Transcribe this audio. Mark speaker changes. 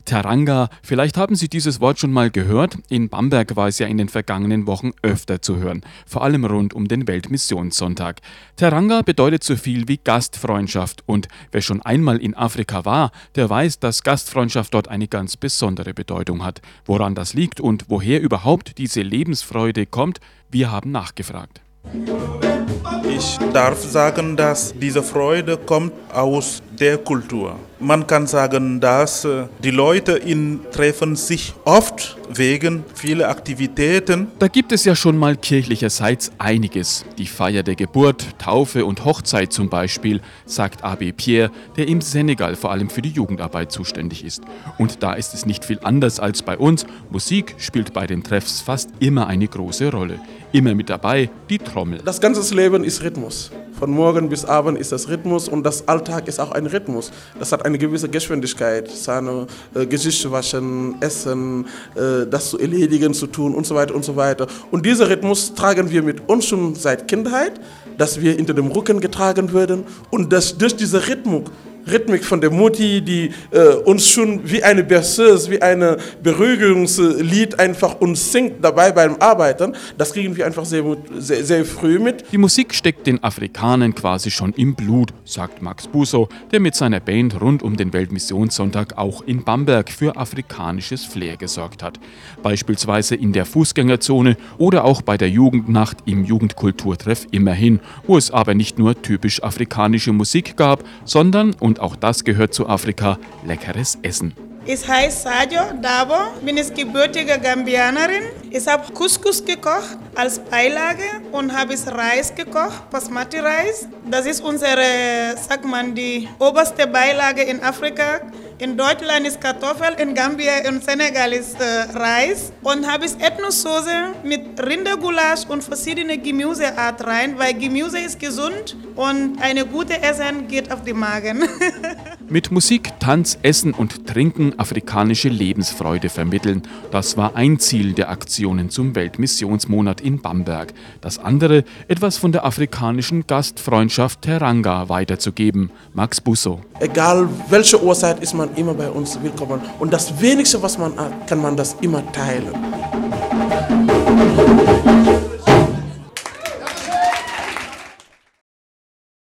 Speaker 1: Teranga, vielleicht haben Sie dieses Wort schon mal gehört. In Bamberg war es ja in den vergangenen Wochen öfter zu hören, vor allem rund um den Weltmissionssonntag. Teranga bedeutet so viel wie Gastfreundschaft und wer schon einmal in Afrika war, der weiß, dass Gastfreundschaft dort eine ganz besondere Bedeutung hat. Woran das liegt und woher überhaupt diese Lebensfreude kommt, wir haben nachgefragt.
Speaker 2: Ich darf sagen, dass diese Freude kommt aus der Kultur. Man kann sagen, dass die Leute treffen sich oft wegen vieler Aktivitäten.
Speaker 1: Da gibt es ja schon mal kirchlicherseits einiges. Die Feier der Geburt, Taufe und Hochzeit zum Beispiel, sagt Abbé Pierre, der im Senegal vor allem für die Jugendarbeit zuständig ist. Und da ist es nicht viel anders als bei uns. Musik spielt bei den Treffs fast immer eine große Rolle. Immer mit dabei die Trommel.
Speaker 3: Das ganze Leben ist Rhythmus. Von morgen bis abend ist das Rhythmus und das Alltag ist auch ein Rhythmus. Das hat eine gewisse Geschwindigkeit. Zähne, Gesicht waschen, essen, das zu erledigen, zu tun und so weiter und so weiter. Und diesen Rhythmus tragen wir mit uns schon seit Kindheit, dass wir hinter dem Rücken getragen werden und dass durch diese Rhythmik von der Mutti, die uns schon wie eine Berceuse, wie ein Beruhigungslied einfach uns singt dabei beim Arbeiten, das kriegen wir einfach sehr, sehr, sehr früh mit.
Speaker 1: Die Musik steckt den Afrikanern quasi schon im Blut, sagt Max Busso, der mit seiner Band rund um den Weltmissionssonntag auch in Bamberg für afrikanisches Flair gesorgt hat. Beispielsweise in der Fußgängerzone oder auch bei der Jugendnacht im Jugendkulturtreff Immerhin, wo es aber nicht nur typisch afrikanische Musik gab, sondern, und auch das gehört zu Afrika, leckeres Essen.
Speaker 4: Ich heiße Sadio Dabo, bin gebürtige Gambianerin. Ich habe Couscous gekocht als Beilage und habe Reis gekocht, Basmati-Reis. Das ist unsere, die oberste Beilage in Afrika. In Deutschland ist Kartoffel, in Gambia und Senegal ist Reis. Und habe ich Ethnosauce mit Rindergulasch und verschiedene Gemüseart rein, weil Gemüse ist gesund und eine gute Essen geht auf den Magen.
Speaker 1: Mit Musik, Tanz, Essen und Trinken afrikanische Lebensfreude vermitteln. Das war ein Ziel der Aktionen zum Weltmissionsmonat in Bamberg. Das andere, etwas von der afrikanischen Gastfreundschaft Teranga weiterzugeben. Max Busso.
Speaker 3: Egal welche Uhrzeit ist man immer bei uns willkommen. Und das Wenigste, was man hat, kann man das immer teilen.